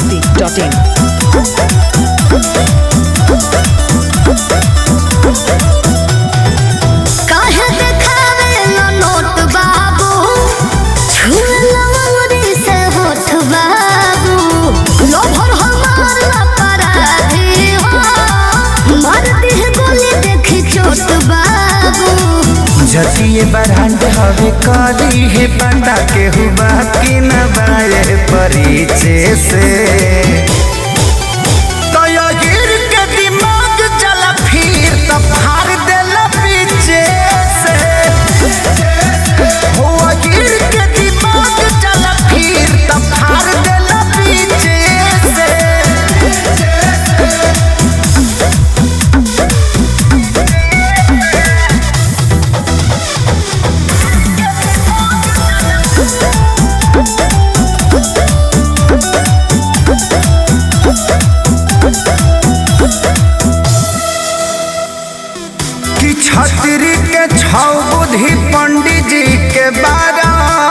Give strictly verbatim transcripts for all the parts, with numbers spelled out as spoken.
masti dot in. जतिये बरहंड हवे करी है पता के हुआ कि न बाए परिचय से तो यो गिर के दिमाग चला फिर तब हार देला पीछे से हो गिर के दिमाग चला फिर तब हार देला पीछे से छतरी के छौ बुद्धि पंडित जी के बारा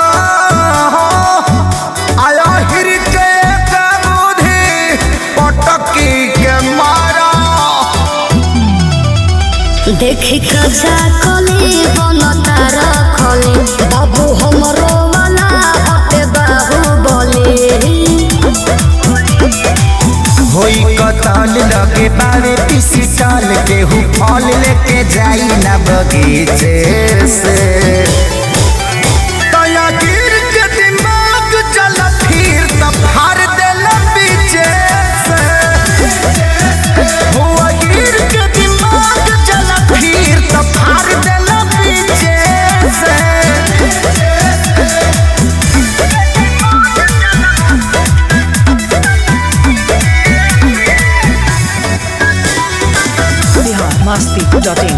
आया हिर के एक बुद्धि पटकी के मारा देखी कजा कली बनता रखली बाबू हमरो वाला हटे बाहु बोली होई कतल लगे बारे पीसी टाल के हु फल लेके जाई ना बगीचे से तया गिर के दिमाग चला फिर तब हार देला पीछे से हुआ गिर के दिमाग चला फिर तब हार देला पीछे से masti dot in.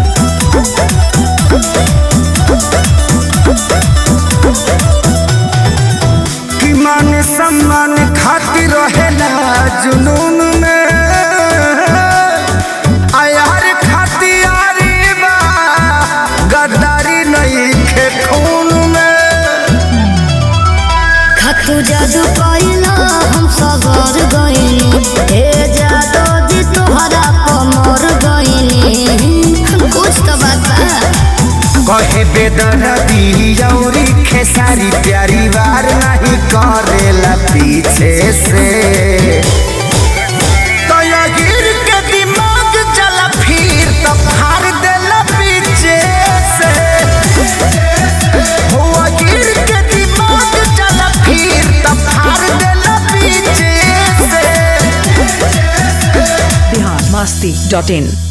कि मान सम्मान खातिर रहेला जुनून में आयार खातियारी बा गद्दारी नहीं खे खून में खतु जादू कइला हम सगर गइनी हे जादू जी तोहरा कमर गइनी कुछ तो बात कहे बेदर्दी औरी खेसारी प्यारी वार नहीं करेला पीछे से तो या गिर के दिमाग चला फिर तब हार देला पीछे से हुआ गिर के दिमाग चला फिर तब हार देला पीछे से masti dot in.